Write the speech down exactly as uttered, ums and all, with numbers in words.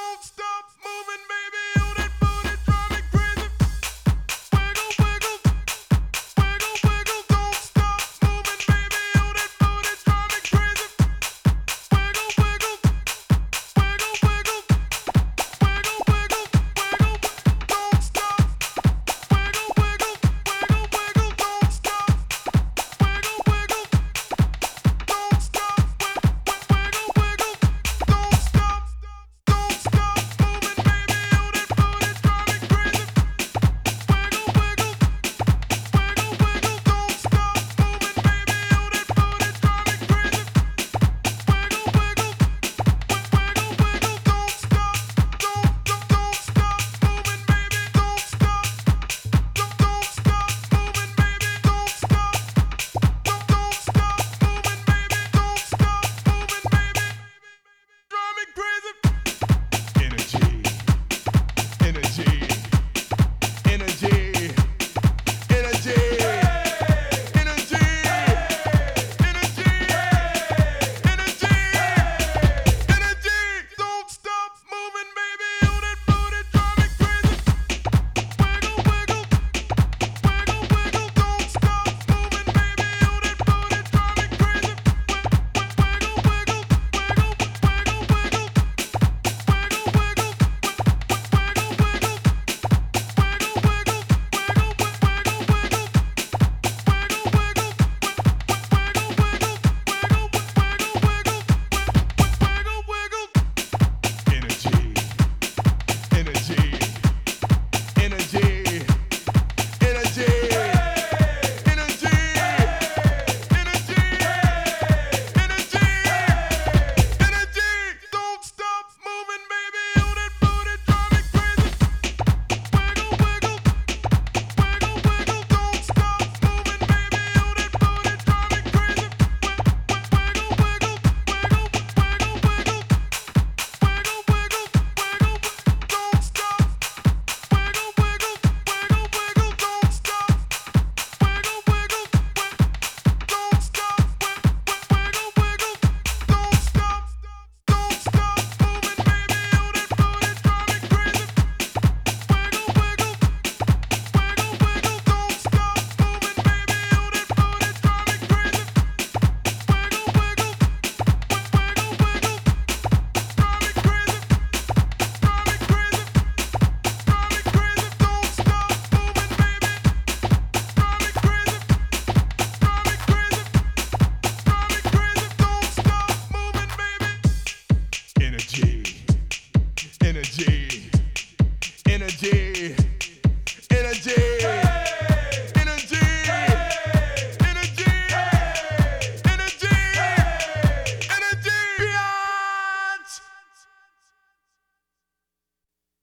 Don't stop moving, baby. Oh, that booty drive me crazy. Wiggle, wiggle, wiggle, wiggle. Don't stop moving, baby. Oh, that booty drive me crazy. Wiggle, wiggle, wiggle, wiggle, wiggle, wiggle, wiggle. Don't stop. Wiggle, wiggle, wiggle, wiggle. Don't stop. Wiggle, wiggle. Don't stop. Wiggle, wiggle. Don't stop. Don't stop moving, baby. Oh, that booty drive me crazy. Wiggle, wiggle, wiggle, wiggle. Don't stop moving, baby. Oh, that booty drive me crazy. Wiggle, wiggle, wiggle, wiggle. Don't stop. Don't, don't, don't stop moving, baby. Don't stop. Don't, don't stop moving, baby. Don't stop. Don't, don't stop moving, baby. Don't stop moving, baby. Drive me crazy. Energy, energy, energy, energy, energy, energy, energy, energy. Don't stop moving, baby. Oh, that booty drive me crazy. Wiggle, wiggle, wiggle, wiggle. Don't stop moving, baby. Oh, that booty drive me crazy. Wiggle, wiggle, wiggle, wiggle, wiggle. Wiggle, wiggle, wiggle, wiggle, wiggle. Wiggle, wiggle, wiggle, wiggle, wiggle. Wiggle, wiggle, wiggle, wiggle, wiggle, wiggle, wiggle. Energy, energy, energy, energy, energy, energy, energy, energy. Don't stop moving, baby. Oh, that booty drive me crazy. Wiggle, wiggle, wiggle, wiggle. Don't stop moving, baby. Oh, that booty drive me crazy. Wiggle, wiggle, wiggle, wiggle, wiggle. Wiggle, wiggle, wiggle, don't stop. Wiggle, wiggle, wiggle, wiggle, don't stop. Wiggle, wiggle, don't stop. Wiggle, wiggle, don't stop. Don't stop moving, baby. Oh, that booty drive me crazy. Wiggle, wiggle, wiggle, wiggle, don't stop moving, baby. Oh, that booty drive me crazy. Wiggle, wiggle, wiggle, wiggle, drive me crazy. Drive me crazy. Drive me crazy. Don't stop moving, baby. Drive me crazy. Drive me crazy. Drive me crazy. Don't stop moving, baby. Energy, energy, energy, energy.